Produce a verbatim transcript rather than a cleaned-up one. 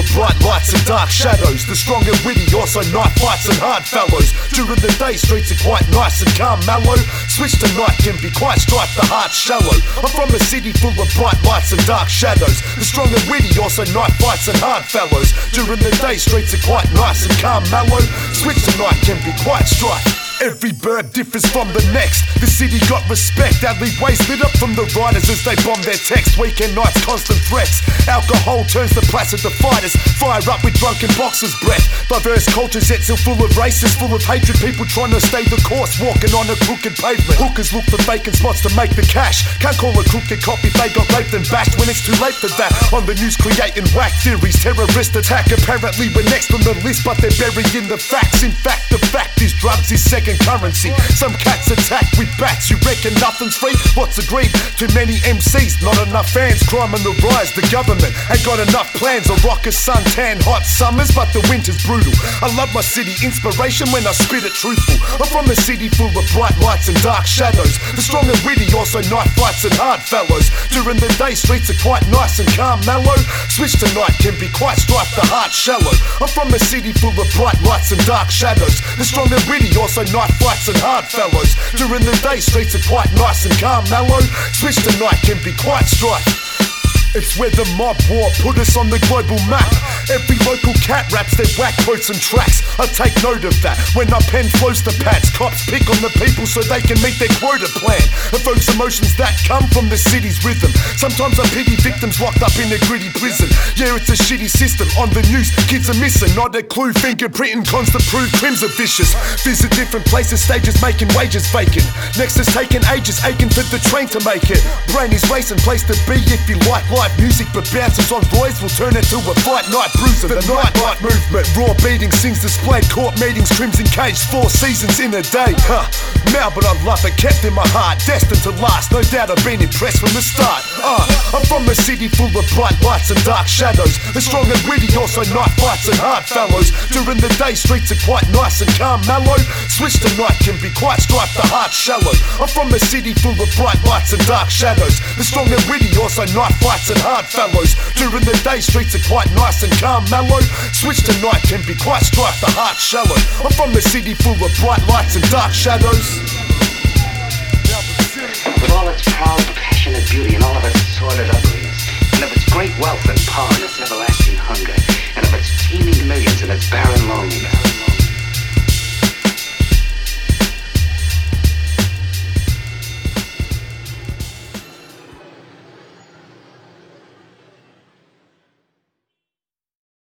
of bright lights and dark shadows. The strong and witty, also knife fights and hard fellows. During the day, streets are quite nice and calm, mellow. Switch to night can be quite striped, the heart shallow. I'm from a city full of bright lights and dark shadows. The strong and witty, also knife fights and hard fellows. During the day, streets are quite nice and calm, mellow. Switch to night can be quite striped. Every bird differs from the next. The city got respect. Alleyways lit up from the riders as they bomb their text. Weekend nights, constant threats. Alcohol turns the placid to fighters. Fire up with drunken boxers' breath. Diverse cultures yet still full of races, full of hatred. People trying to stay the course, walking on a crooked pavement. Hookers look for vacant spots to make the cash. Can't call a crooked cop if they got raped and bashed when it's too late for that. On the news creating whack theories. Terrorist attack apparently we're next on the list, but they're burying the facts. In fact, the fact is drugs is second currency. Some cats attack with bats. You reckon nothing's free? What's agreed? Too many M Cs, not enough fans. Crime on the rise. The government ain't got enough plans. A rock a suntan hot summers, but the winter's brutal. I love my city, inspiration when I spit it truthful. I'm from a city full of bright lights and dark shadows. The strong and witty, also knife fights and hard fellows. During the day, streets are quite nice and calm, mellow. Switch to night can be quite striped, the heart shallow. I'm from a city full of bright lights and dark shadows. The strong and witty, also knife fights and hard fellows. During the day, streets are quite nice and calm, mellow. Switch to night can be quite striped. It's where the mob war put us on the global map. Every local cat raps their whack quotes and tracks. I take note of that when I pen flows to pads. Cops pick on the people so they can meet their quota plan. Evokes emotions that come from the city's rhythm. Sometimes I pity victims locked up in a gritty prison. Yeah, it's a shitty system. On the news, kids are missing. Not a clue, fingerprinting, constant proof. Crims are vicious. Visit different places, stages making wages vacant. Next is taking ages, aching for the train to make it. Brain is racing, place to be if you like life. Music but bounces on boys will turn into a fight night bruiser. The night night movement, raw beatings, scenes displayed, court meetings, crimson cage, four seasons in a day. Huh, now but I love it, kept in my heart, destined to last. No doubt I've been impressed from the start. Uh, I'm from a city full of bright lights and dark shadows. The strong and witty, also night fights and hard fellows. During the day, streets are quite nice and calm, mellow. Switch to night can be quite striped, the heart shallow. I'm from a city full of bright lights and dark shadows. The strong and witty, also night fights and hard fellows. During the day, streets are quite nice and calm, mellow. Switch to night can be quite striped, the heart shallow. I'm from a city full of bright lights and dark shadows. With all its proud, passionate beauty and all of its sordid ugliness, and of its great wealth and power and its everlasting hunger, and of its teeming millions and its barren loneliness,